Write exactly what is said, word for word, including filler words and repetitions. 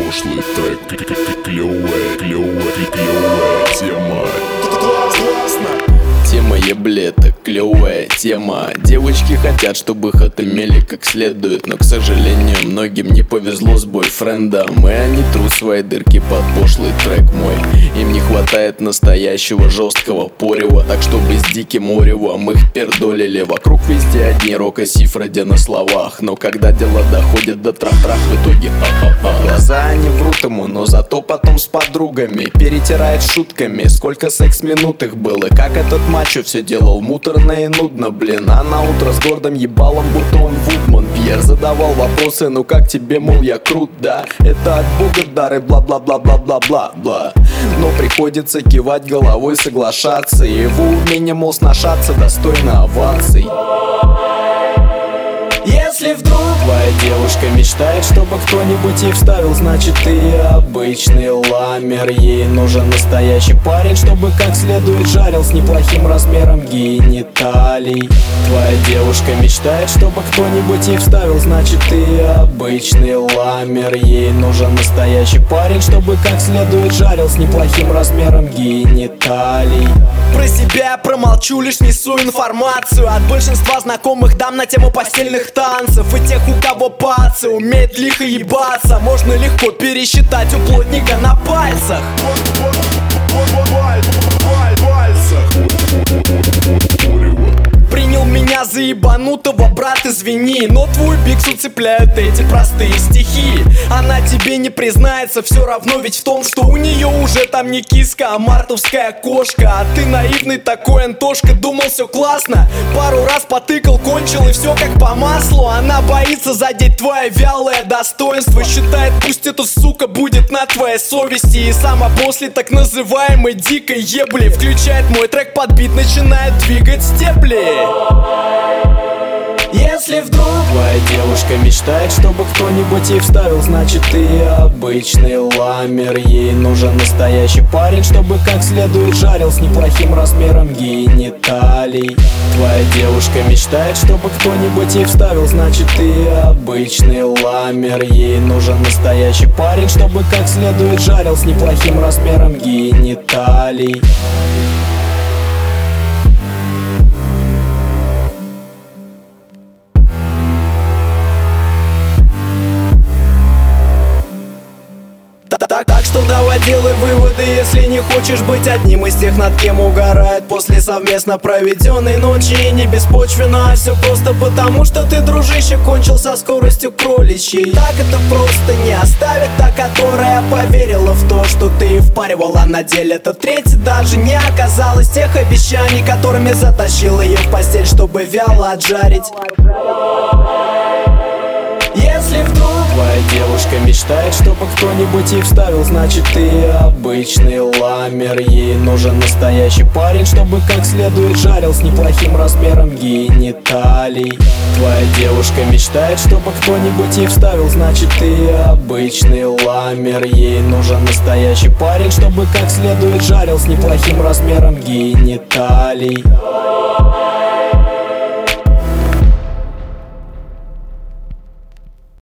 пошлый трек. Клёвая, клёвая, клёвая тема. Тема еблета, клевая тема. Девочки хотят, чтобы их отымели как следует, но, к сожалению, многим не повезло с бойфрендом, и они трут свои дырки под пошлый трек мой. Им не хватает настоящего жесткого порева, так чтобы с диким оревом их пердолили. Вокруг везде одни рока-сифради на словах, но когда дело доходит до трах-трах, в итоге ха-ха-ха. Глаза они врут ему, но зато потом с подругами перетирает шутками, сколько секс-минут их было, как этот мачо все делал муторно и нудно, блин. А на утро с гордым ебалом, будто он Вудман. Пьер задавал вопросы, ну как тебе, мол, я крут, да? Это от Бога дары, бла-бла-бла-бла-бла-бла-бла. Но приходится кивать головой, соглашаться. И его умение, мол, сношаться достойно оваций. Если вдруг твоя девушка мечтает, чтобы кто-нибудь ей вставил, значит ты обычный ламер. Ей нужен настоящий парень, чтобы как следует жарил, с неплохим размером гениталий. Твоя девушка мечтает, чтобы кто-нибудь ей вставил, значит ты обычный ламер. Ей нужен настоящий парень, чтобы как следует жарил, с неплохим размером гениталий. Про себя я промолчу, лишь несу информацию от большинства знакомых дам на тему постельных танцев. И тех, у кого пацы умеет лихо ебаться, можно легко пересчитать у плотника на пальцах. Принял меня за ебанутого, брат, извини, но твой бикс уцепляют эти простые стихи. Она тебе не признается, все равно ведь в том, что у нее уже там не киска, а мартовская кошка. А ты наивный такой Антошка, думал все классно, пару раз потыкал, кончил и все как по маслу. Она боится задеть твое вялое достоинство, считает, пусть эта сука будет на твоей совести. И сама после так называемой дикой ебли включает мой трек под бит, начинает двигать стебли. Если вдруг твоя девушка мечтает, чтобы кто-нибудь ей вставил, значит ты обычный ламер. Ей нужен настоящий парень, чтобы как следует жарил, с неплохим размером гениталий. Твоя девушка мечтает, чтобы кто-нибудь ей вставил, значит ты обычный ламер. Ей нужен настоящий парень, чтобы как следует жарил, с неплохим размером гениталий. Так, так что давай делай выводы, если не хочешь быть одним из тех, над кем угорает после совместно проведенной ночи. И не беспочвенно, а все просто потому, что ты, дружище, кончил со скоростью кроличьей. Так это просто не оставит та, которая поверила в то, что ты впаривал, а на деле это треть даже не оказалось тех обещаний, которыми затащил ее в постель, чтобы вяло отжарить. Если вдруг твоя девушка мечтает, чтобы кто-нибудь ей вставил, значит ты обычный ламер. Ей нужен настоящий парень, чтобы как следует жарил, с неплохим размером гениталий. Твоя девушка мечтает, чтобы кто-нибудь ей вставил, значит ты обычный ламер. Ей нужен настоящий парень, чтобы как следует жарил, с неплохим размером гениталий.